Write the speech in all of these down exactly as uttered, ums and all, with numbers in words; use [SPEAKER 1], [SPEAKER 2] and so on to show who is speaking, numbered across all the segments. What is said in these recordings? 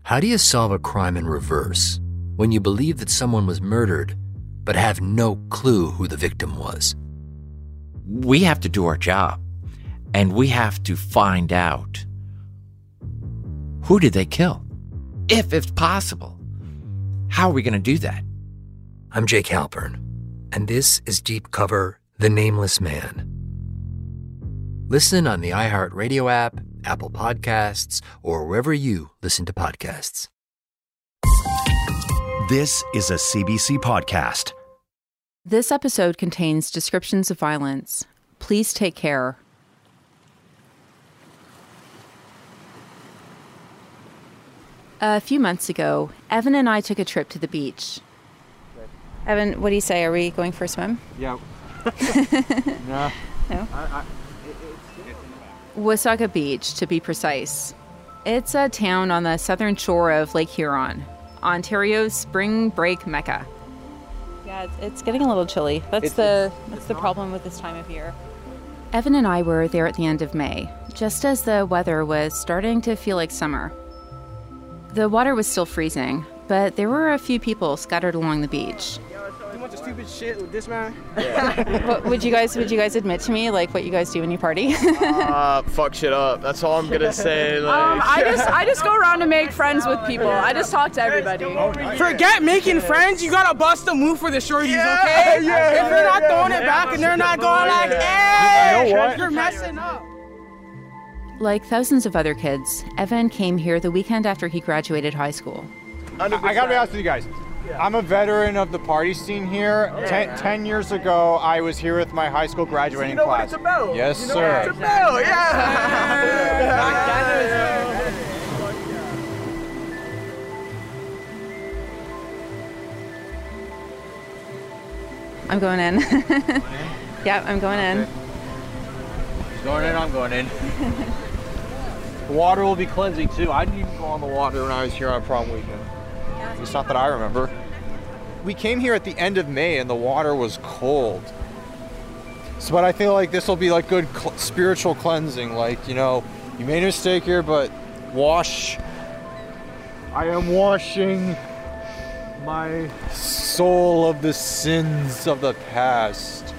[SPEAKER 1] How do you solve a crime in reverse when you believe that someone was murdered but have no clue who the victim was?
[SPEAKER 2] We have to do our job, and we have to find out who did they kill, if it's possible. How are we going to do that?
[SPEAKER 1] I'm Jake Halpern, and this is Deep Cover: The Nameless Man. Listen on the iHeartRadio app, Apple Podcasts, or wherever you listen to podcasts.
[SPEAKER 3] This is a C B C podcast.
[SPEAKER 4] This episode contains descriptions of violence. Please take care. A few months ago, Evan and I took a trip to the beach. Evan, what do you say? Are we going for a swim?
[SPEAKER 5] Yeah. no.
[SPEAKER 4] No?
[SPEAKER 5] I, I,
[SPEAKER 4] Wasaga Beach, to be precise. It's a town on the southern shore of Lake Huron, Ontario's spring break mecca. Yeah, it's, it's getting a little chilly. That's
[SPEAKER 5] it's,
[SPEAKER 4] the
[SPEAKER 5] it's,
[SPEAKER 4] that's
[SPEAKER 5] it's
[SPEAKER 4] the
[SPEAKER 5] not.
[SPEAKER 4] problem with this time of year. Evan and I were there at the end of May, just as the weather was starting to feel like summer. The water was still freezing, but there were a few people scattered along the beach.
[SPEAKER 5] You want the stupid shit with this man?
[SPEAKER 4] What, would you guys would you guys admit to me like what you guys do when you party?
[SPEAKER 6] uh, fuck shit up. That's all I'm gonna say. Like.
[SPEAKER 7] Um, I just I just go around and make friends with people. I just talk to everybody.
[SPEAKER 8] Forget making friends. You gotta bust a move for the shorties,
[SPEAKER 6] Yeah,
[SPEAKER 8] okay?
[SPEAKER 6] yeah,
[SPEAKER 8] if you're not
[SPEAKER 6] yeah,
[SPEAKER 8] throwing
[SPEAKER 6] yeah,
[SPEAKER 8] it back and they're not going like,
[SPEAKER 6] yeah.
[SPEAKER 8] hey,
[SPEAKER 6] You know what?
[SPEAKER 8] you're messing up.
[SPEAKER 4] Like thousands of other kids, Evan came here the weekend after he graduated high school.
[SPEAKER 5] I gotta be honest with you guys. I'm a veteran of the party scene here. Ten, ten years ago, I was here with my high school graduating
[SPEAKER 6] So you know
[SPEAKER 5] class.
[SPEAKER 6] what it's about.
[SPEAKER 5] Yes,
[SPEAKER 6] you know
[SPEAKER 5] sir.
[SPEAKER 6] What it's about. Yeah.
[SPEAKER 4] I'm going in. Yep, I'm going in.
[SPEAKER 5] He's going in, I'm going in. The water will be cleansing too. I didn't even go on the water when I was here on prom weekend. It's not that I remember. We came here at the end of May and the water was cold. So, but I feel like this will be like good cl- spiritual cleansing. Like, you know, you made a mistake here, but wash. I am washing my soul of the sins of the past.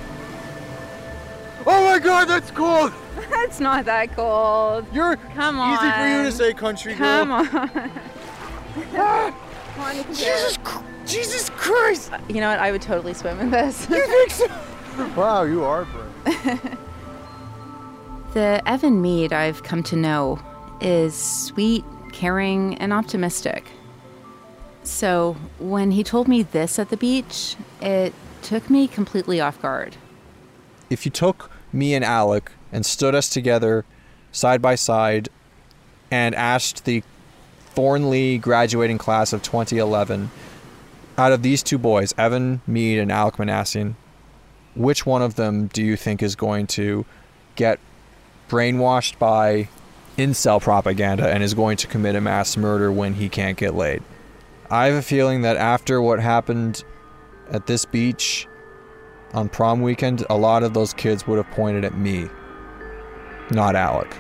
[SPEAKER 5] Oh my God, that's cold.
[SPEAKER 4] It's not that cold.
[SPEAKER 5] You're
[SPEAKER 4] Come on.
[SPEAKER 5] easy for you to say, country girl.
[SPEAKER 4] Come on.
[SPEAKER 5] Ah,
[SPEAKER 4] Come on, you can do
[SPEAKER 5] Jesus,
[SPEAKER 4] it.
[SPEAKER 5] Cr- Jesus Christ.
[SPEAKER 4] You know what? I would totally swim in this.
[SPEAKER 5] You think so? Wow, you are brave.
[SPEAKER 4] The Evan Mead I've come to know is sweet, caring, and optimistic. So when he told me this at the beach, it took me completely off guard.
[SPEAKER 5] If you took me and Alec and stood us together side by side and asked the Thornley graduating class of twenty eleven, out of these two boys, Evan Mead and Alec Manassian, which one of them do you think is going to get brainwashed by incel propaganda and is going to commit a mass murder when he can't get laid? I have a feeling that after what happened at this beach on prom weekend, a lot of those kids would have pointed at me, not Alec.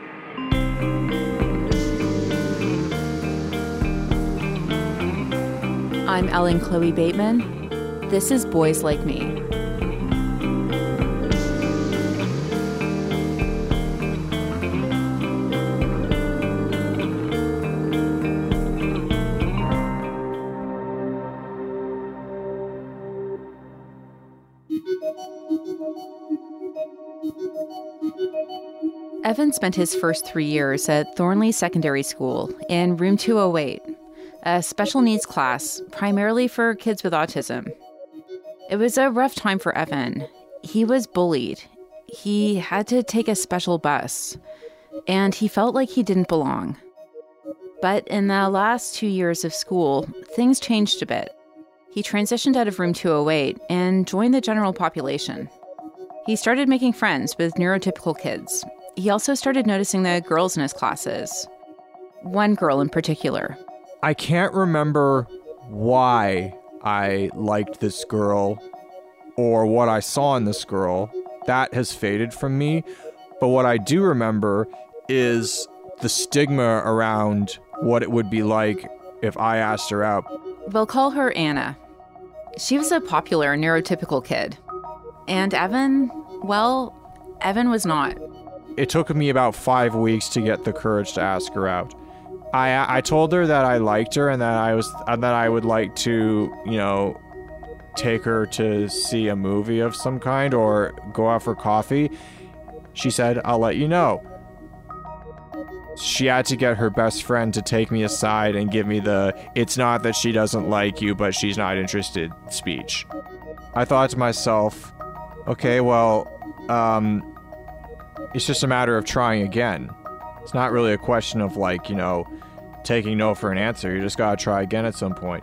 [SPEAKER 4] I'm Ellen Chloe Bateman. This is Boys Like Me. Evan spent his first three years at Thornley Secondary School in room two oh eight, a special needs class primarily for kids with autism. It was a rough time for Evan. He was bullied. He had to take a special bus, and he felt like he didn't belong. But in the last two years of school, things changed a bit. He transitioned out of room two oh eight and joined the general population. He started making friends with neurotypical kids. He also started noticing the girls in his classes. One girl in particular.
[SPEAKER 5] I can't remember why I liked this girl or what I saw in this girl. That has faded from me. But what I do remember is the stigma around what it would be like if I asked her out.
[SPEAKER 4] We'll call her Anna. She was a popular neurotypical kid. And Evan, well, Evan was not.
[SPEAKER 5] It took me about five weeks to get the courage to ask her out. I I told her that I liked her and that I was and that I would like to, you know, take her to see a movie of some kind or go out for coffee. She said, "I'll let you know." She had to get her best friend to take me aside and give me the "it's not that she doesn't like you, but she's not interested" speech. I thought to myself, okay, well, um, it's just a matter of trying again. It's not really a question of, like, you know, taking no for an answer. You just gotta try again at some point.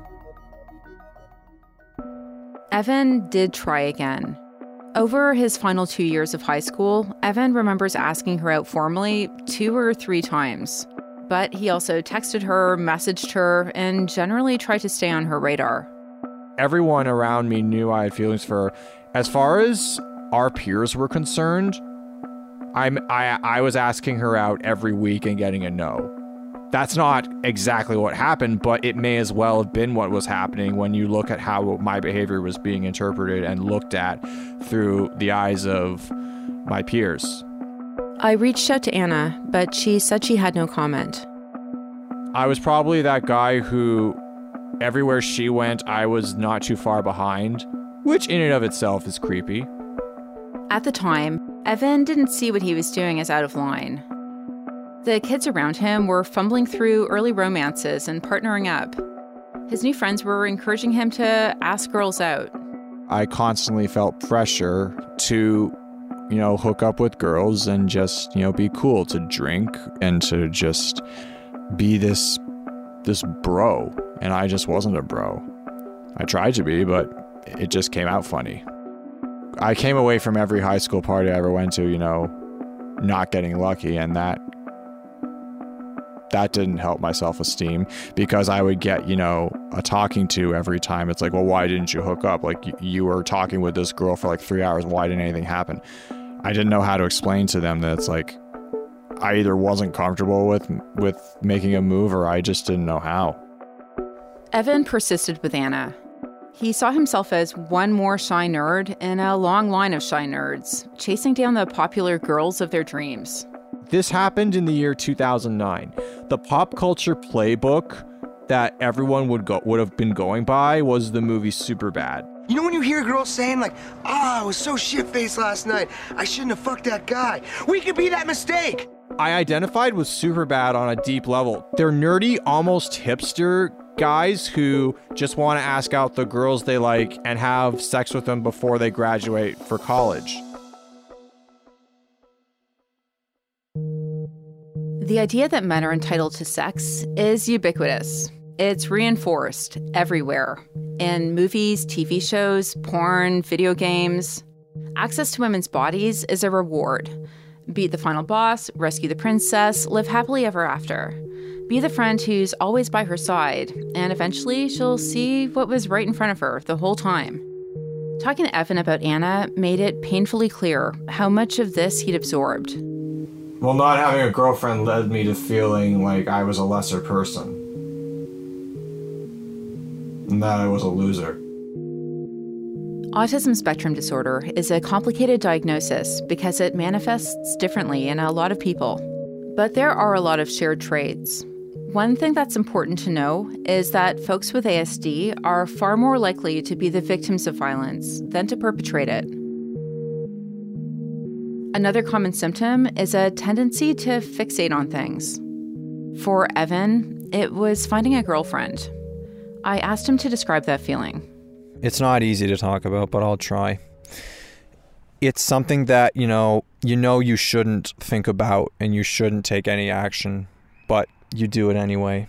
[SPEAKER 4] Evan did try again. Over his final two years of high school, Evan remembers asking her out formally two or three times. But he also texted her, messaged her, and generally tried to stay on her radar.
[SPEAKER 5] Everyone around me knew I had feelings for her. As far as our peers were concerned, I'm, I, I was asking her out every week and getting a no. That's not exactly what happened, but it may as well have been what was happening when you look at how my behavior was being interpreted and looked at through the eyes of my peers.
[SPEAKER 4] I reached out to Anna, but she said she had no comment.
[SPEAKER 5] I was probably that guy who, everywhere she went, I was not too far behind, which in and of itself is creepy.
[SPEAKER 4] At the time, Evan didn't see what he was doing as out of line. The kids around him were fumbling through early romances and partnering up. His new friends were encouraging him to ask girls out.
[SPEAKER 5] I constantly felt pressure to, you know, hook up with girls and just, you know, be cool, to drink and to just be this, this bro. And I just wasn't a bro. I tried to be, but it just came out funny. I came away from every high school party I ever went to, you know, not getting lucky, and that that didn't help my self-esteem, because I would get, you know, a talking to every time. It's like, well, why didn't you hook up? Like, you, you were talking with this girl for like three hours. Why didn't anything happen? I didn't know how to explain to them that it's like, I either wasn't comfortable with with making a move, or I just didn't know how.
[SPEAKER 4] Evan persisted with Anna. He saw himself as one more shy nerd in a long line of shy nerds, chasing down the popular girls of their dreams.
[SPEAKER 5] This happened in the year two thousand nine. The pop culture playbook that everyone would go would have been going by was the movie Superbad.
[SPEAKER 9] You know when you hear girls saying like, "Oh, I was so shit-faced last night. I shouldn't have fucked that guy." We could be that mistake.
[SPEAKER 5] I identified with Superbad on a deep level. They're nerdy, almost hipster guys who just want to ask out the girls they like and have sex with them before they graduate for college.
[SPEAKER 4] The idea that men are entitled to sex is ubiquitous. It's reinforced everywhere. In movies, T V shows, porn, video games. Access to women's bodies is a reward. Beat the final boss, rescue the princess, live happily ever after. Be the friend who's always by her side, and eventually she'll see what was right in front of her the whole time. Talking to Evan about Anna made it painfully clear how much of this he'd absorbed.
[SPEAKER 5] Well, not having a girlfriend led me to feeling like I was a lesser person. And that I was a loser.
[SPEAKER 4] Autism spectrum disorder is a complicated diagnosis because it manifests differently in a lot of people. But there are a lot of shared traits. One thing that's important to know is that folks with A S D are far more likely to be the victims of violence than to perpetrate it. Another common symptom is a tendency to fixate on things. For Evan, it was finding a girlfriend. I asked him to describe that feeling.
[SPEAKER 5] It's not easy to talk about, but I'll try. It's something that, you know, you know you shouldn't think about and you shouldn't take any action, but you do it anyway.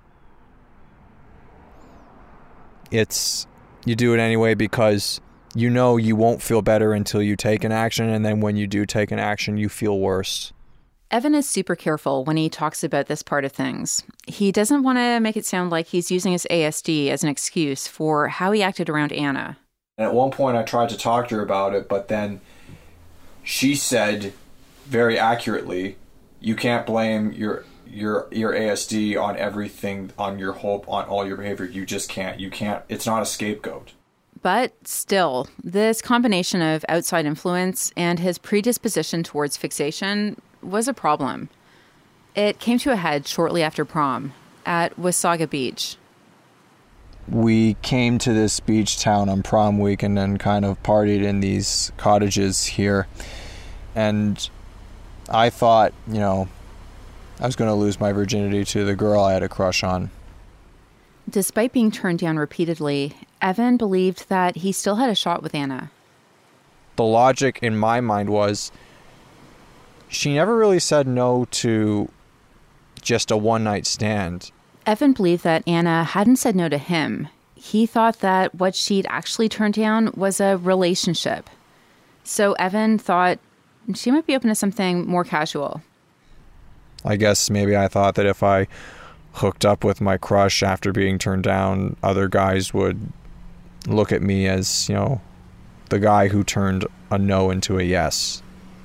[SPEAKER 5] It's, you do it anyway because you know you won't feel better until you take an action, and then when you do take an action, you feel worse.
[SPEAKER 4] Evan is super careful when he talks about this part of things. He doesn't want to make it sound like he's using his A S D as an excuse for how he acted around Anna.
[SPEAKER 5] And at one point I tried to talk to her about it, but then she said very accurately, you can't blame your your your A S D on everything, on your hope, on all your behavior. You just can't. You can't. It's not a scapegoat.
[SPEAKER 4] But still, this combination of outside influence and his predisposition towards fixation was a problem. It came to a head shortly after prom at Wasaga Beach.
[SPEAKER 5] We came to this beach town on prom week and then kind of partied in these cottages here. And I thought, you know, I was going to lose my virginity to the girl I had a crush on.
[SPEAKER 4] Despite being turned down repeatedly, Evan believed that he still had a shot with Anna.
[SPEAKER 5] The logic in my mind was she never really said no to just a one-night stand.
[SPEAKER 4] Evan believed that Anna hadn't said no to him. He thought that what she'd actually turned down was a relationship. So Evan thought she might be open to something more casual.
[SPEAKER 5] I guess maybe I thought that if I hooked up with my crush after being turned down, other guys would look at me as, you know, the guy who turned a no into a yes.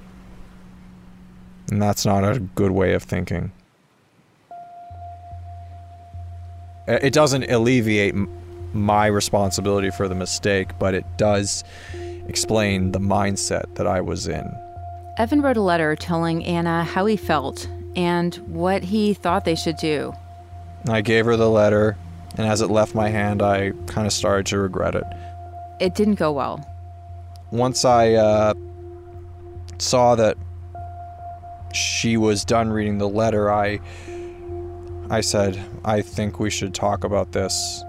[SPEAKER 5] And that's not a good way of thinking. It doesn't alleviate my responsibility for the mistake, but it does explain the mindset that I was in.
[SPEAKER 4] Evan wrote a letter telling Anna how he felt and what he thought they should do.
[SPEAKER 5] I gave her the letter, and as it left my hand, I kind of started to regret it.
[SPEAKER 4] It didn't go well.
[SPEAKER 5] Once I uh, saw that she was done reading the letter, I, I said, I think we should talk about this.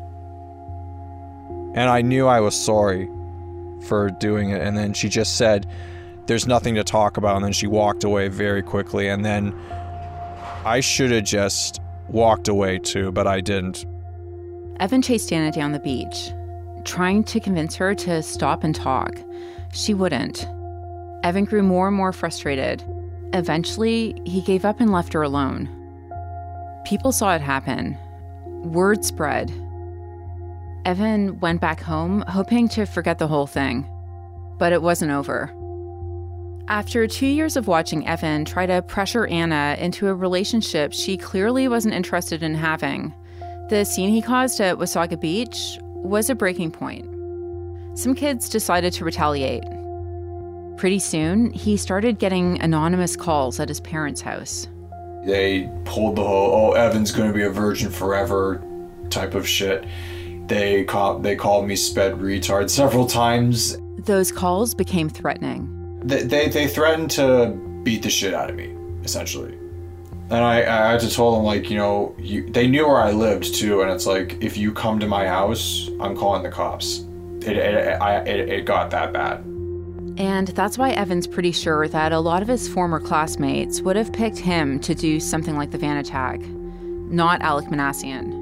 [SPEAKER 5] And I knew I was sorry for doing it, and then she just said, there's nothing to talk about, and then she walked away very quickly, and then I should have just walked away too, but I didn't.
[SPEAKER 4] Evan chased Anna down the beach, trying to convince her to stop and talk. She wouldn't. Evan grew more and more frustrated. Eventually, he gave up and left her alone. People saw it happen. Word spread. Evan went back home, hoping to forget the whole thing. But it wasn't over. After two years of watching Evan try to pressure Anna into a relationship she clearly wasn't interested in having, the scene he caused at Wasaga Beach was a breaking point. Some kids decided to retaliate. Pretty soon, he started getting anonymous calls at his parents' house.
[SPEAKER 5] They pulled the whole, oh, Evan's going to be a virgin forever type of shit. They, call, they called me sped retard several times.
[SPEAKER 4] Those calls became threatening.
[SPEAKER 5] They, they they threatened to beat the shit out of me, essentially. And I, I had to tell them, like, you know, you, they knew where I lived, too, and it's like, if you come to my house, I'm calling the cops. It, it, I, it, it got that bad.
[SPEAKER 4] And that's why Evan's pretty sure that a lot of his former classmates would have picked him to do something like the van attack, not Alec Minassian.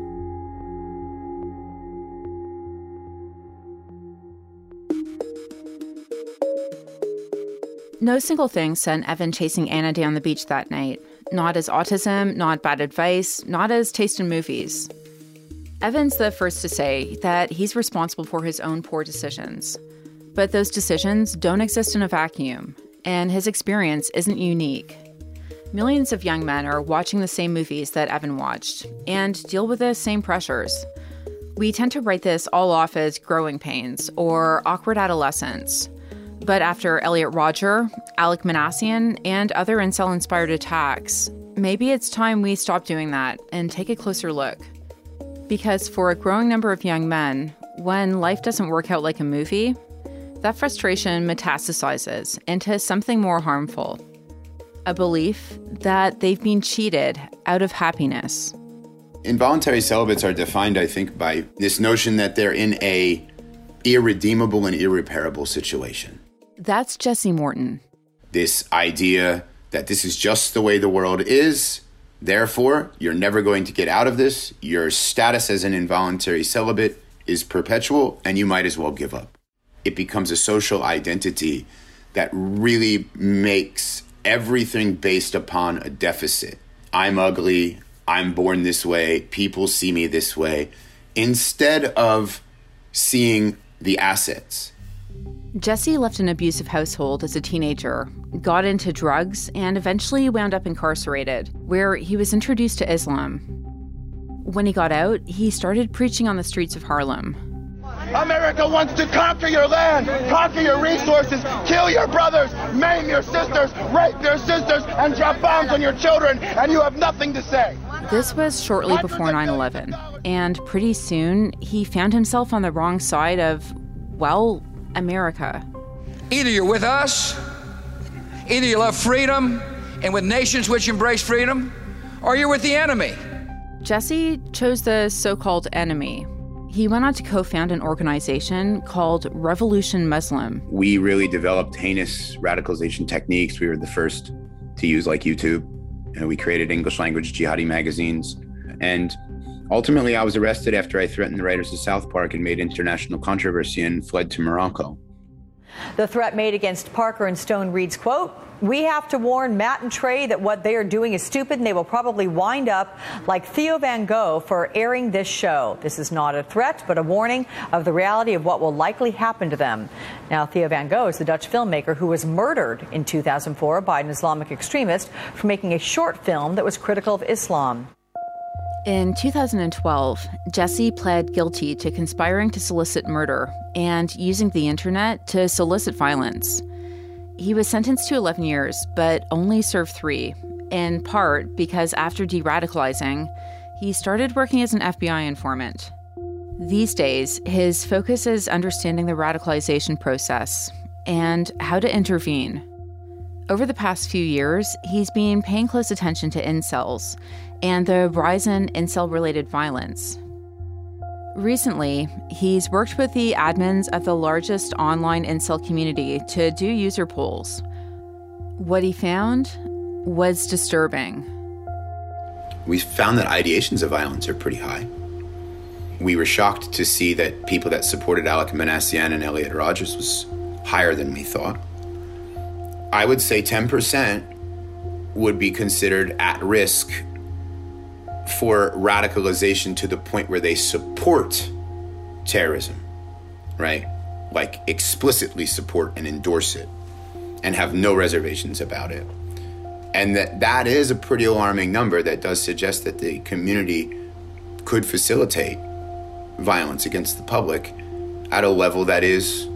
[SPEAKER 4] No single thing sent Evan chasing Anna down the beach that night. Not as autism, not bad advice, not as taste in movies. Evan's the first to say that he's responsible for his own poor decisions. But those decisions don't exist in a vacuum, and his experience isn't unique. Millions of young men are watching the same movies that Evan watched, and deal with the same pressures. We tend to write this all off as growing pains or awkward adolescence. But after Elliot Rodger, Alec Minassian, and other incel-inspired attacks, maybe it's time we stop doing that and take a closer look. Because for a growing number of young men, when life doesn't work out like a movie, that frustration metastasizes into something more harmful. A belief that they've been cheated out of happiness.
[SPEAKER 10] Involuntary celibates are defined, I think, by this notion that they're in a irredeemable and irreparable situation.
[SPEAKER 4] That's Jesse Morton.
[SPEAKER 10] This idea that this is just the way the world is, therefore, you're never going to get out of this, your status as an involuntary celibate is perpetual, and you might as well give up. It becomes a social identity that really makes everything based upon a deficit. I'm ugly, I'm born this way, people see me this way, instead of seeing the assets.
[SPEAKER 4] Jesse left an abusive household as a teenager, got into drugs, and eventually wound up incarcerated, where he was introduced to Islam. When he got out, he started preaching on the streets of Harlem.
[SPEAKER 11] America wants to conquer your land, conquer your resources, kill your brothers, maim your sisters, rape your sisters, and drop bombs on your children, and you have nothing to say.
[SPEAKER 4] This was shortly before nine eleven, and pretty soon he found himself on the wrong side of, well, America.
[SPEAKER 12] Either you're with us, either you love freedom and with nations which embrace freedom, or you're with the enemy.
[SPEAKER 4] Jesse chose the so-called enemy. He went on to co-found an organization called Revolution Muslim.
[SPEAKER 10] We really developed heinous radicalization techniques. We were the first to use like YouTube. You know, we created English language jihadi magazines. And ultimately, I was arrested after I threatened the writers of South Park and made international controversy and fled to Morocco.
[SPEAKER 13] The threat made against Parker and Stone reads, quote, "We have to warn Matt and Trey that what they are doing is stupid and they will probably wind up like Theo Van Gogh for airing this show. This is not a threat, but a warning of the reality of what will likely happen to them." Now, Theo Van Gogh is the Dutch filmmaker who was murdered in two thousand four by an Islamic extremist for making a short film that was critical of Islam.
[SPEAKER 4] In two thousand twelve, Jesse pled guilty to conspiring to solicit murder and using the internet to solicit violence. He was sentenced to eleven years, but only served three, in part because after de-radicalizing, he started working as an F B I informant. These days, his focus is understanding the radicalization process and how to intervene. Over the past few years, he's been paying close attention to incels and the rise in incel-related violence. Recently, he's worked with the admins of the largest online incel community to do user polls. What he found was disturbing.
[SPEAKER 10] We found that ideations of violence are pretty high. We were shocked to see that people that supported Alek Minassian and Elliot Rodgers was higher than we thought. I would say ten percent would be considered at risk for radicalization to the point where they support terrorism, right? Like explicitly support and endorse it and have no reservations about it. And that that is a pretty alarming number that does suggest that the community could facilitate violence against the public at a level that is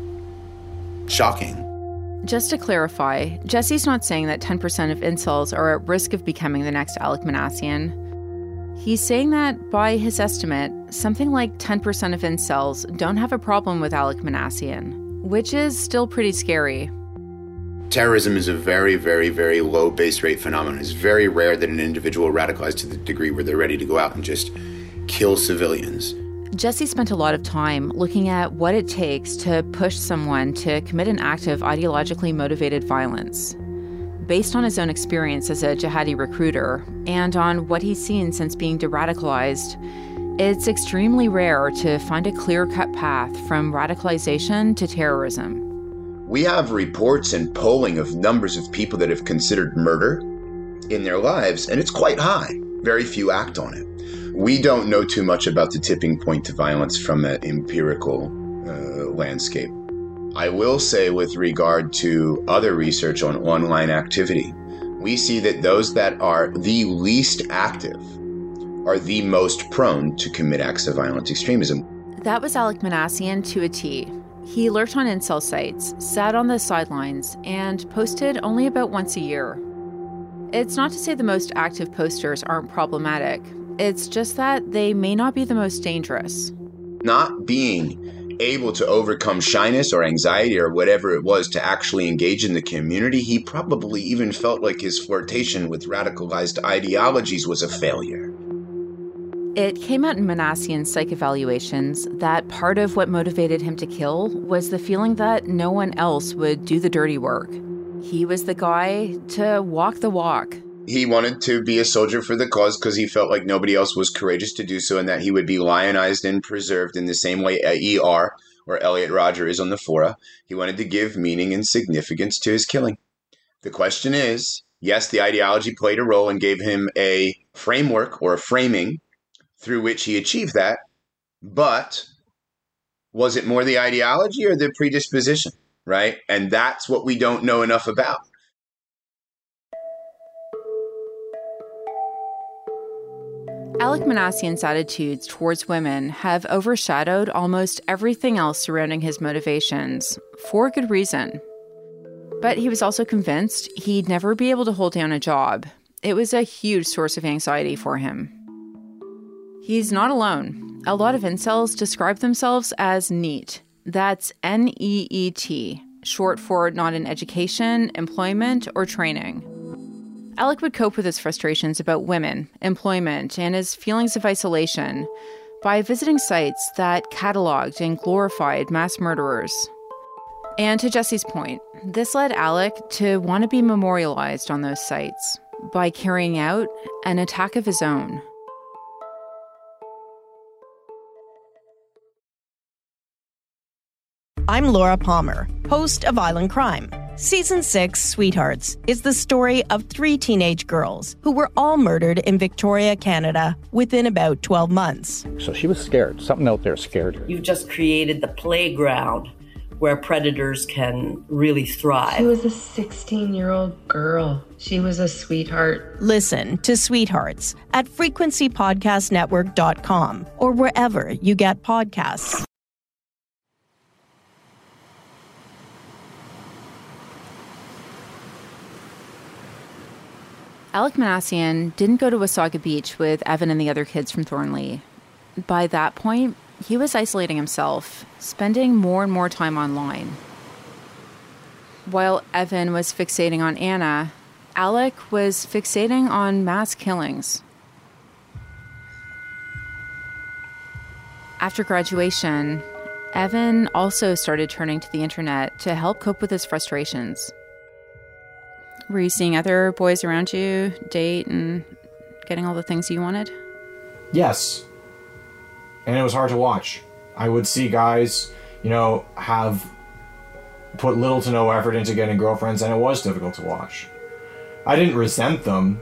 [SPEAKER 10] shocking.
[SPEAKER 4] Just to clarify, Jesse's not saying that ten percent of incels are at risk of becoming the next Alek Minassian. He's saying that, by his estimate, something like ten percent of incels don't have a problem with Alek Minassian, which is still pretty scary.
[SPEAKER 10] Terrorism is a very, very, very low base rate phenomenon. It's very rare that an individual radicalized to the degree where they're ready to go out and just kill civilians.
[SPEAKER 4] Jesse spent a lot of time looking at what it takes to push someone to commit an act of ideologically motivated violence. Based on his own experience as a jihadi recruiter and on what he's seen since being de-radicalized, it's extremely rare to find a clear-cut path from radicalization to terrorism.
[SPEAKER 10] We have reports and polling of numbers of people that have considered murder in their lives, and it's quite high. Very few act on it. We don't know too much about the tipping point to violence from an empirical uh, landscape. I will say, with regard to other research on online activity, we see that those that are the least active are the most prone to commit acts of violent extremism.
[SPEAKER 4] That was Alek Minassian to a T. He lurked on incel sites, sat on the sidelines, and posted only about once a year. It's not to say the most active posters aren't problematic. It's just that they may not be the most dangerous.
[SPEAKER 10] Not being able to overcome shyness or anxiety or whatever it was to actually engage in the community, he probably even felt like his flirtation with radicalized ideologies was a failure.
[SPEAKER 4] It came out in Minassian's psych evaluations that part of what motivated him to kill was the feeling that no one else would do the dirty work. He was the guy to walk the walk.
[SPEAKER 10] He wanted to be a soldier for the cause because he felt like nobody else was courageous to do so, and that he would be lionized and preserved in the same way E R or Elliot Rodger is on the fora. He wanted to give meaning and significance to his killing. The question is, yes, the ideology played a role and gave him a framework or a framing through which he achieved that, but Was it more the ideology or the predisposition, right? And that's what we don't know enough about.
[SPEAKER 4] Alek Minassian's attitudes towards women have overshadowed almost everything else surrounding his motivations, for good reason. But he was also convinced he'd never be able to hold down a job. It was a huge source of anxiety for him. He's not alone. A lot of incels describe themselves as NEET. That's N E E T, short for not in education, employment, or training. Alek would cope with his frustrations about women, employment, and his feelings of isolation by visiting sites that cataloged and glorified mass murderers. And to Jesse's point, this led Alek to want to be memorialized on those sites by carrying out an attack of his own.
[SPEAKER 14] I'm Laura Palmer, host of Island Crime. Season six, Sweethearts, is the story of three teenage girls who were all murdered in Victoria, Canada, within about twelve months.
[SPEAKER 15] So she was scared. Something out there scared her.
[SPEAKER 16] You've just created the playground where predators can really thrive.
[SPEAKER 17] She was a sixteen-year-old girl. She was a sweetheart.
[SPEAKER 14] Listen to Sweethearts at frequency podcast network dot com or wherever you get podcasts.
[SPEAKER 4] Alek Minassian didn't go to Wasaga Beach with Evan and the other kids from Thornley. By that point, he was isolating himself, spending more and more time online. While Evan was fixating on Anna, Alek was fixating on mass killings. After graduation, Evan also started turning to the internet to help cope with his frustrations. Were you seeing other boys around you date and getting all the things you wanted?
[SPEAKER 5] Yes. And it was hard to watch. I would see guys, you know, have put little to no effort into getting girlfriends, and it was difficult to watch. I didn't resent them.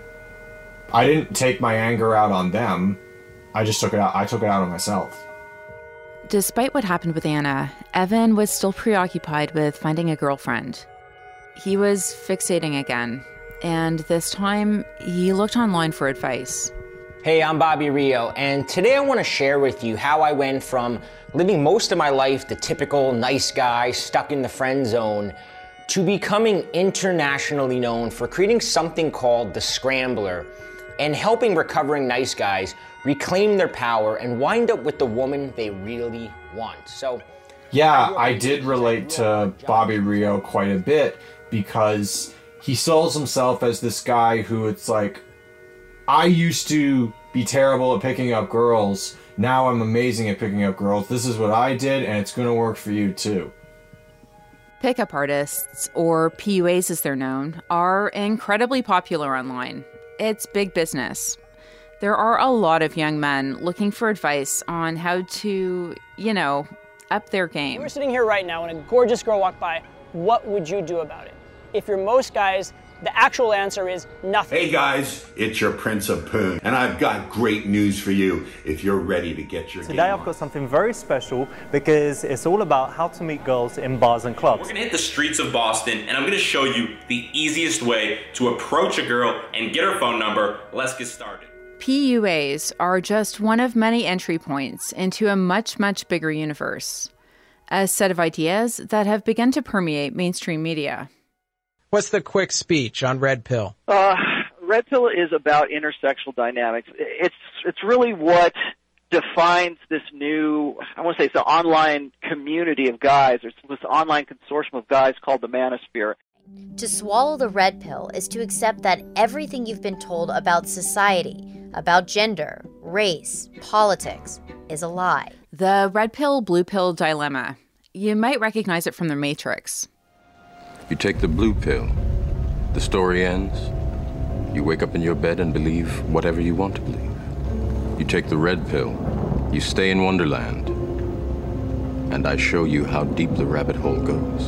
[SPEAKER 5] I didn't take my anger out on them. I just took it out. I took it out on myself.
[SPEAKER 4] Despite what happened with Anna, Evan was still preoccupied with finding a girlfriend. He was fixating again, and this time he looked online for advice.
[SPEAKER 18] Hey, I'm Bobby Rio, and today I want to share with you how I went from living most of my life the typical nice guy stuck in the friend zone to becoming internationally known for creating something called the Scrambler and helping recovering nice guys reclaim their power and wind up with the woman they really want. So,
[SPEAKER 5] yeah, I did relate to Bobby Rio quite a bit, because he sells himself as this guy who it's like, I used to be terrible at picking up girls. Now I'm amazing at picking up girls. This is what I did, and it's going to work for you too.
[SPEAKER 4] Pickup artists, or P U As as they're known, are incredibly popular online. It's big business. There are a lot of young men looking for advice on how to, you know, up their game.
[SPEAKER 19] We're sitting here right now and a gorgeous girl walked by. What would you do about it? If you're most guys, the actual answer is nothing.
[SPEAKER 20] Hey guys, it's your Prince of Poon, and I've got great news for you if you're ready to get your
[SPEAKER 21] Today
[SPEAKER 20] game
[SPEAKER 21] I've
[SPEAKER 20] on.
[SPEAKER 21] got something very special because it's all about how to meet girls in bars and clubs.
[SPEAKER 22] We're gonna hit the streets of Boston, and I'm gonna show you the easiest way to approach a girl and get her phone number. Let's get started.
[SPEAKER 4] P U As are just one of many entry points into a much, much bigger universe. A set of ideas that have begun to permeate mainstream media.
[SPEAKER 23] What's the quick speech on Red Pill?
[SPEAKER 24] Uh, Red Pill is about intersexual dynamics. It's it's really what defines this new, I want to say it's an online community of guys. There's this online consortium of guys called the Manosphere.
[SPEAKER 25] To swallow the red pill is to accept that everything you've been told about society, about gender, race, politics, is a lie.
[SPEAKER 4] The red pill, blue pill dilemma. You might recognize it from The Matrix.
[SPEAKER 26] You take the blue pill, the story ends. You wake up in your bed and believe whatever you want to believe. You take the red pill, you stay in Wonderland, and I show you how deep the rabbit hole goes.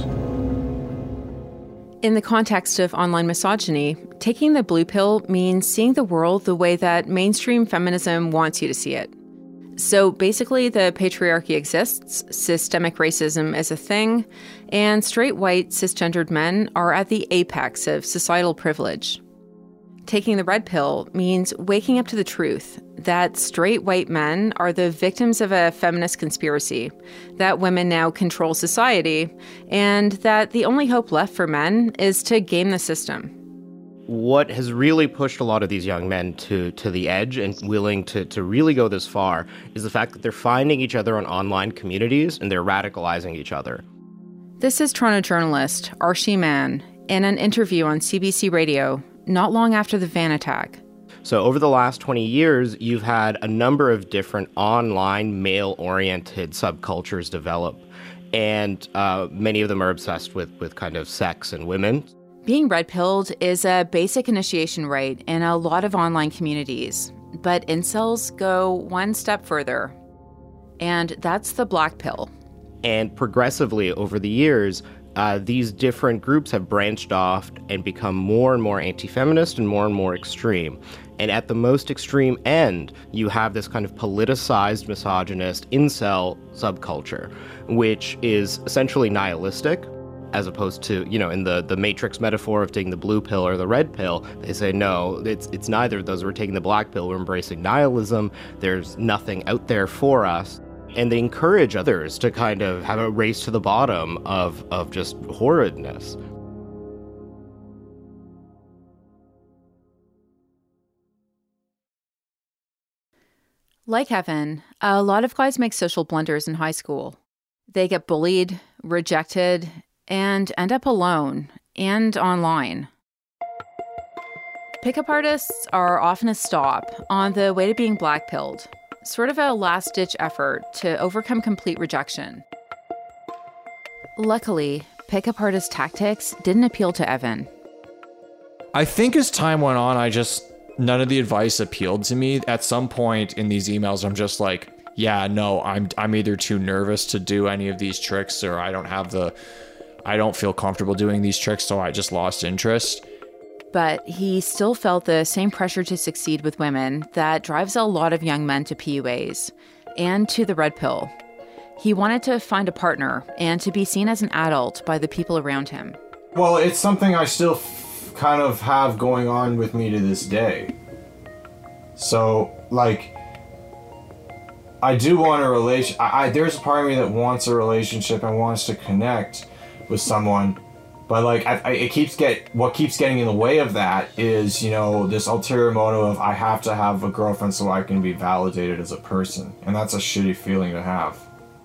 [SPEAKER 4] In the context of online misogyny, taking the blue pill means seeing the world the way that mainstream feminism wants you to see it. So basically, the patriarchy exists, systemic racism is a thing, and straight white cisgendered men are at the apex of societal privilege. Taking the red pill means waking up to the truth that straight white men are the victims of a feminist conspiracy, that women now control society, and that the only hope left for men is to game the system.
[SPEAKER 1] What has really pushed a lot of these young men to, to the edge and willing to, to really go this far is the fact that they're finding each other on online communities and they're radicalizing each other.
[SPEAKER 4] This is Toronto journalist Archie Mann in an interview on C B C Radio not long after the van attack.
[SPEAKER 1] So over the last twenty years, you've had a number of different online male-oriented subcultures develop, and uh, many of them are obsessed with, with kind of sex and women.
[SPEAKER 4] Being red-pilled is a basic initiation rite in a lot of online communities, but incels go one step further, and that's the black pill.
[SPEAKER 1] And progressively over the years, Uh, these different groups have branched off and become more and more anti-feminist and more and more extreme. And at the most extreme end, you have this kind of politicized, misogynist incel subculture, which is essentially nihilistic, as opposed to, you know, in the, the Matrix metaphor of taking the blue pill or the red pill, they say, no, it's, it's neither of those. We're taking the black pill. We're embracing nihilism. There's nothing out there for us. And they encourage others to kind of have a race to the bottom of, of just horridness.
[SPEAKER 4] Like Evan, a lot of guys make social blunders in high school. They get bullied, rejected, and end up alone and online. Pickup artists are often a stop on the way to being black-pilled. Sort of a last-ditch effort to overcome complete rejection. Luckily, pickup artist tactics didn't appeal to Evan.
[SPEAKER 5] I think as time went on, I just, none of the advice appealed to me. At some point in these emails, I'm just like, yeah, no, I'm I'm either too nervous to do any of these tricks, or I don't have the, I don't feel comfortable doing these tricks, so I just lost interest.
[SPEAKER 4] But he still felt the same pressure to succeed with women that drives a lot of young men to P U As and to the red pill. He wanted to find a partner and to be seen as an adult by the people around him.
[SPEAKER 5] Well, it's something I still f- kind of have going on with me to this day. So, like, I do want a relation. I, I there's a part of me that wants a relationship and wants to connect with someone. But like, I, I, it keeps get what keeps getting in the way of that is, you know, this ulterior motive of I have to have a girlfriend so I can be validated as a person, and that's a shitty feeling to have.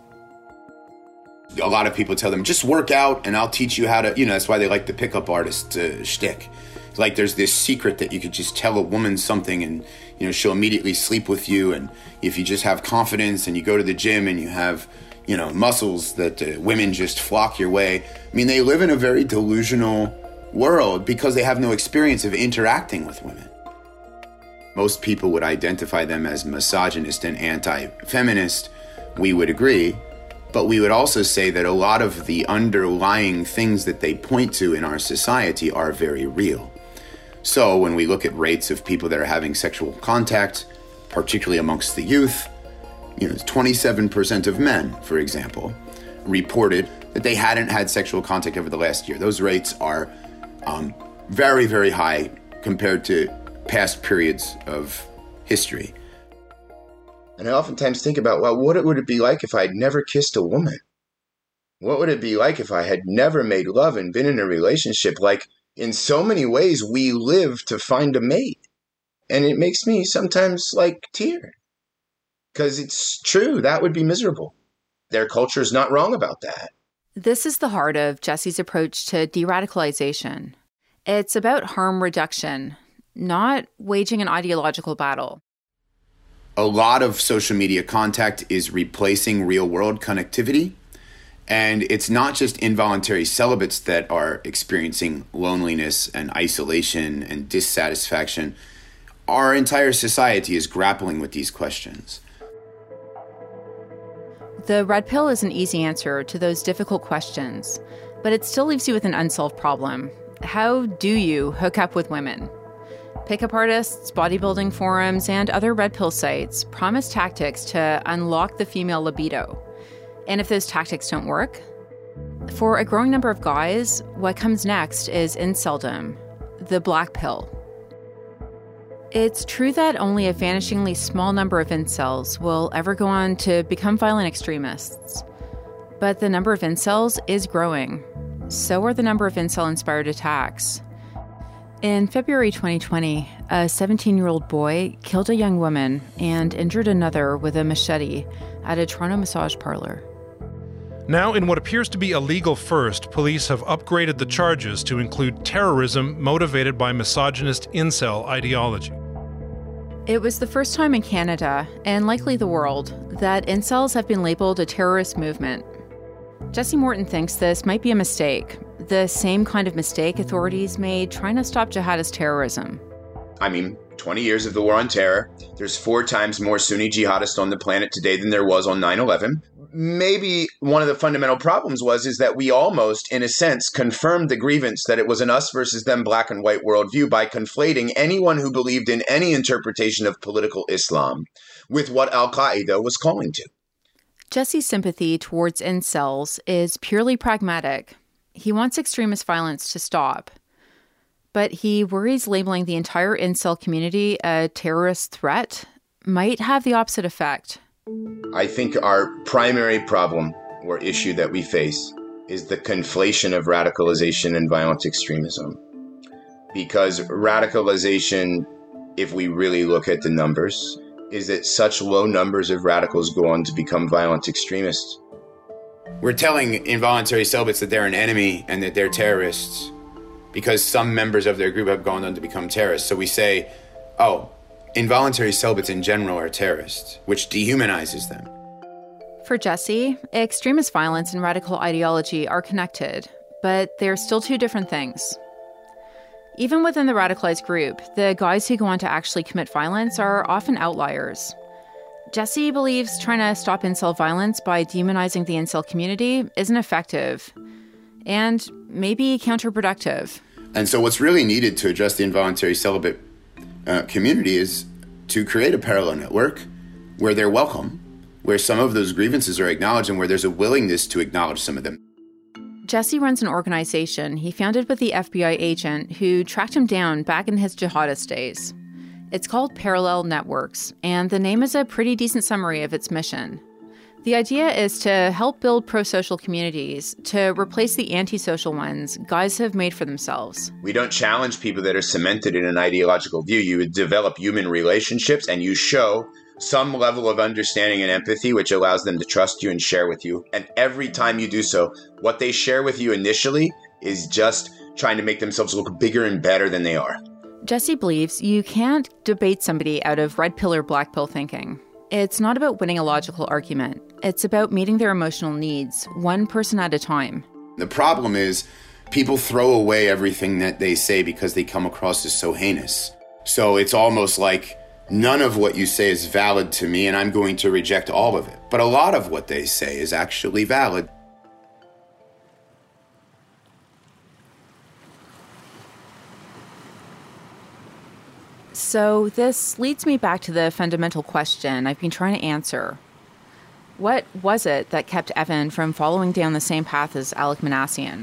[SPEAKER 10] A lot of people tell them, just work out and I'll teach you how to, you know, that's why they like the pickup artist uh, shtick. It's like there's this secret that you could just tell a woman something and, you know, she'll immediately sleep with you, and if you just have confidence and you go to the gym and you have, you know, muscles that uh, women just flock your way. I mean, they live in a very delusional world because they have no experience of interacting with women. Most people would identify them as misogynist and anti-feminist. We would agree, but we would also say that a lot of the underlying things that they point to in our society are very real. So when we look at rates of people that are having sexual contact, particularly amongst the youth, you know, twenty-seven percent of men, for example, reported that they hadn't had sexual contact over the last year. Those rates are um, very, very high compared to past periods of history.
[SPEAKER 2] And I oftentimes think about, well, what would it be like if I had never kissed a woman? What would it be like if I had never made love and been in a relationship? Like, in so many ways, we live to find a mate. And it makes me sometimes, like, tear. Because it's true, that would be miserable. Their culture is not wrong about that.
[SPEAKER 4] This is the heart of Jesse's approach to de-radicalization. It's about harm reduction, not waging an ideological battle.
[SPEAKER 10] A lot of social media contact is replacing real-world connectivity. And it's not just involuntary celibates that are experiencing loneliness and isolation and dissatisfaction. Our entire society is grappling with these questions.
[SPEAKER 4] The red pill is an easy answer to those difficult questions, but it still leaves you with an unsolved problem. How do you hook up with women? Pickup artists, bodybuilding forums, and other red pill sites promise tactics to unlock the female libido. And if those tactics don't work, for a growing number of guys, what comes next is inceldom, the black pill. It's true that only a vanishingly small number of incels will ever go on to become violent extremists. But the number of incels is growing. So are the number of incel-inspired attacks. In February twenty twenty, a seventeen-year-old boy killed a young woman and injured another with a machete at a Toronto massage parlor.
[SPEAKER 3] Now, in what appears to be a legal first, police have upgraded the charges to include terrorism motivated by misogynist incel ideology.
[SPEAKER 4] It was the first time in Canada, and likely the world, that incels have been labeled a terrorist movement. Jesse Morton thinks this might be a mistake, the same kind of mistake authorities made trying to stop jihadist terrorism.
[SPEAKER 2] I mean, twenty years of the war on terror. There's four times more Sunni jihadists on the planet today than there was on nine eleven. Maybe one of the fundamental problems was is that we almost, in a sense, confirmed the grievance that it was an us versus them black and white worldview by conflating anyone who believed in any interpretation of political Islam with what Al-Qaeda was calling to.
[SPEAKER 4] Jesse's sympathy towards incels is purely pragmatic. He wants extremist violence to stop. But he worries labeling the entire incel community a terrorist threat might have the opposite effect.
[SPEAKER 2] I think our primary problem or issue that we face is the conflation of radicalization and violent extremism. Because radicalization, if we really look at the numbers, is that such low numbers of radicals go on to become violent extremists.
[SPEAKER 10] We're telling involuntary celibates that they're an enemy and that they're terrorists because some members of their group have gone on to become terrorists. So we say, oh, involuntary celibates in general are terrorists, which dehumanizes them.
[SPEAKER 4] For Jesse, extremist violence and radical ideology are connected, but they're still two different things. Even within the radicalized group, the guys who go on to actually commit violence are often outliers. Jesse believes trying to stop incel violence by demonizing the incel community isn't effective and maybe counterproductive.
[SPEAKER 10] And so what's really needed to address the involuntary celibate uh, community is to create a parallel network where they're welcome, where some of those grievances are acknowledged, and where there's a willingness to acknowledge some of them.
[SPEAKER 4] Jesse runs an organization he founded with the F B I agent who tracked him down back in his jihadist days. It's called Parallel Networks, and the name is a pretty decent summary of its mission. The idea is to help build pro-social communities, to replace the antisocial ones guys have made for themselves.
[SPEAKER 2] We don't challenge people that are cemented in an ideological view. You develop human relationships and you show some level of understanding and empathy, which allows them to trust you and share with you. And every time you do so, what they share with you initially is just trying to make themselves look bigger and better than they are.
[SPEAKER 4] Jesse believes you can't debate somebody out of red pill or black pill thinking. It's not about winning a logical argument. It's about meeting their emotional needs, one person at a time.
[SPEAKER 10] The problem is people throw away everything that they say because they come across as so heinous. So it's almost like none of what you say is valid to me, and I'm going to reject all of it. But a lot of what they say is actually valid.
[SPEAKER 4] So this leads me back to the fundamental question I've been trying to answer. What was it that kept Evan from following down the same path as Alek Minassian?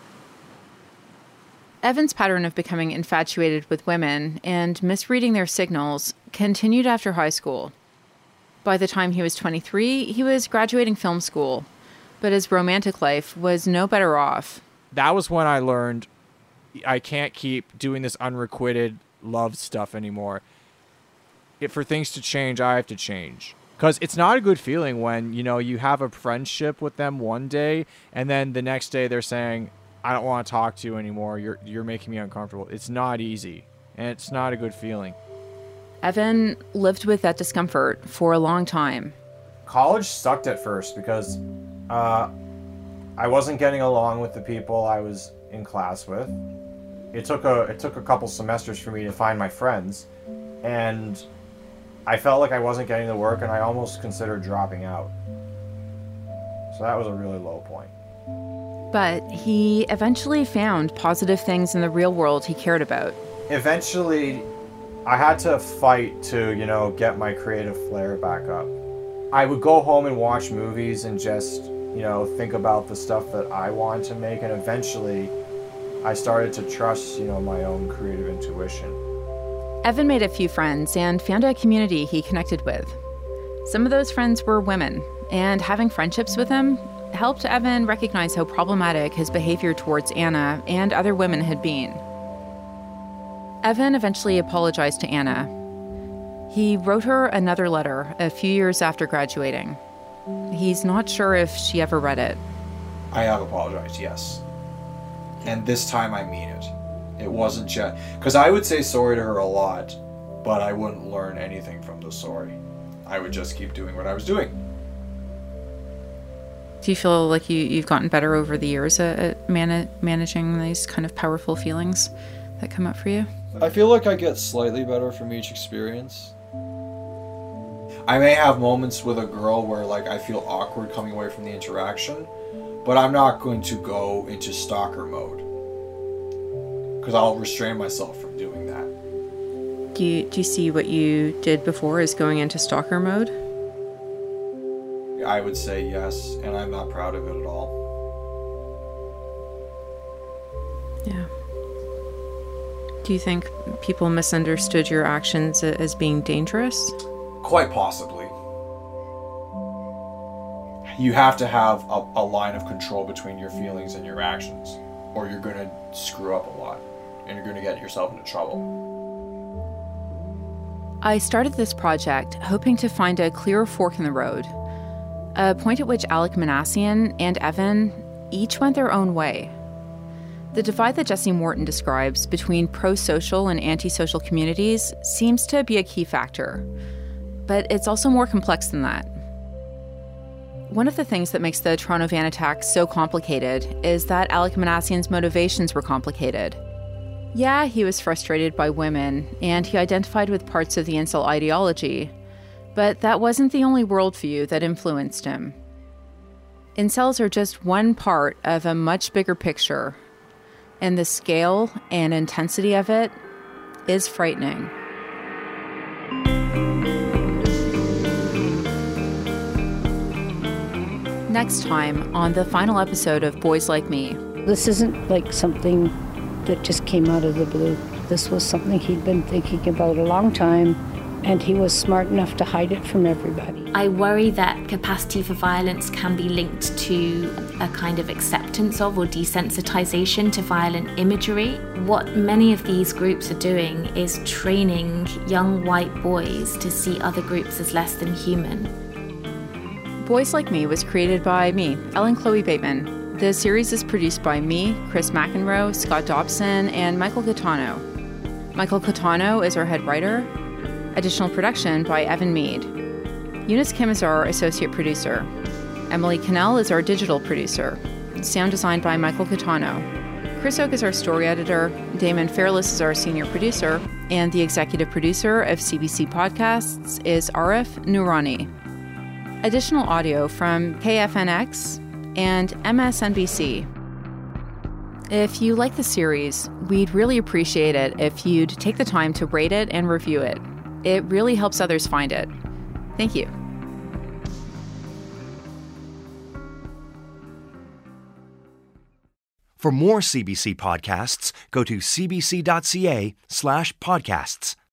[SPEAKER 4] Evan's pattern of becoming infatuated with women and misreading their signals continued after high school. By the time he was twenty-three, he was graduating film school, but his romantic life was no better off.
[SPEAKER 5] That was when I learned I can't keep doing this unrequited love stuff anymore. If for things to change, I have to change. Because it's not a good feeling when, you know, you have a friendship with them one day, and then the next day they're saying, I don't want to talk to you anymore. You're you're making me uncomfortable. It's not easy, and it's not a good feeling.
[SPEAKER 4] Evan lived with that discomfort for a long time.
[SPEAKER 5] College sucked at first because uh, I wasn't getting along with the people I was in class with. It took a it took a couple semesters for me to find my friends, and I felt like I wasn't getting the work, and I almost considered dropping out. So that was a really low point.
[SPEAKER 4] But he eventually found positive things in the real world he cared about.
[SPEAKER 5] Eventually, I had to fight to, you know, get my creative flair back up. I would go home and watch movies and just, you know, think about the stuff that I wanted to make, and eventually I started to trust, you know, my own creative intuition.
[SPEAKER 4] Evan made a few friends and found a community he connected with. Some of those friends were women, and having friendships with them helped Evan recognize how problematic his behavior towards Anna and other women had been. Evan eventually apologized to Anna. He wrote her another letter a few years after graduating. He's not sure if she ever read it.
[SPEAKER 5] I have apologized, yes. And this time I mean it. It wasn't just... Because I would say sorry to her a lot, but I wouldn't learn anything from the sorry. I would just keep doing what I was doing.
[SPEAKER 4] Do you feel like you, you've gotten better over the years at, at man- managing these kind of powerful feelings that come up for you?
[SPEAKER 5] I feel like I get slightly better from each experience. I may have moments with a girl where like I feel awkward coming away from the interaction, but I'm not going to go into stalker mode because I'll restrain myself from doing that.
[SPEAKER 4] Do you, do you see what you did before as going into stalker mode?
[SPEAKER 5] I would say yes, and I'm not proud of it at all.
[SPEAKER 4] Yeah. Do you think people misunderstood your actions as being dangerous?
[SPEAKER 5] Quite possibly. You have to have a, a line of control between your feelings and your actions, or you're going to screw up a lot, and you're going to get yourself into trouble.
[SPEAKER 4] I started this project hoping to find a clearer fork in the road, a point at which Alec Minassian and Evan each went their own way. The divide that Jesse Morton describes between pro-social and anti-social communities seems to be a key factor, but it's also more complex than that. One of the things that makes the Toronto van attack so complicated is that Alec Minassian's motivations were complicated. Yeah, he was frustrated by women, and he identified with parts of the incel ideology, but that wasn't the only worldview that influenced him. Incels are just one part of a much bigger picture, and the scale and intensity of it is frightening. Next time on the final episode of Boys Like Me.
[SPEAKER 6] This isn't like something that just came out of the blue. This was something he'd been thinking about a long time, and he was smart enough to hide it from everybody.
[SPEAKER 7] I worry that capacity for violence can be linked to a kind of acceptance of or desensitization to violent imagery. What many of these groups are doing is training young white boys to see other groups as less than human.
[SPEAKER 4] Boys Like Me was created by me, Ellen Chloe Bateman. The series is produced by me, Chris McEnroe, Scott Dobson, and Michael Catano. Michael Catano is our head writer. Additional production by Evan Mead. Eunice Kim is our associate producer. Emily Cannell is our digital producer. Sound designed by Michael Catano. Chris Oak is our story editor. Damon Fairless is our senior producer. And the executive producer of C B C Podcasts is Arif Noorani. Additional audio from K F N X and M S N B C. If you like the series, we'd really appreciate it if you'd take the time to rate it and review it. It really helps others find it. Thank you.
[SPEAKER 8] For more C B C podcasts, go to cbc.ca slash podcasts.